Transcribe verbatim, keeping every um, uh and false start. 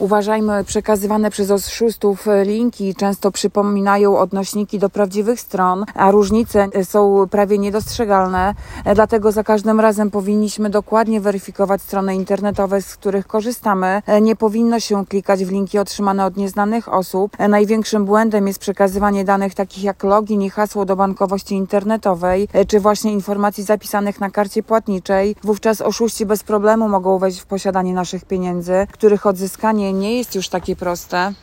Uważajmy, przekazywane przez oszustów linki często przypominają odnośniki do prawdziwych stron, a różnice są prawie niedostrzegalne. Dlatego za każdym razem powinniśmy dokładnie weryfikować strony internetowe, z których korzystamy. Nie powinno się klikać w linki otrzymane od nieznanych osób. Największym błędem jest przekazywanie danych takich jak login i hasło do bankowości internetowej, czy właśnie informacji zapisanych na karcie płatniczej. Wówczas oszuści bez problemu mogą wejść w posiadanie naszych pieniędzy, których odzyskanie nie jest już takie proste.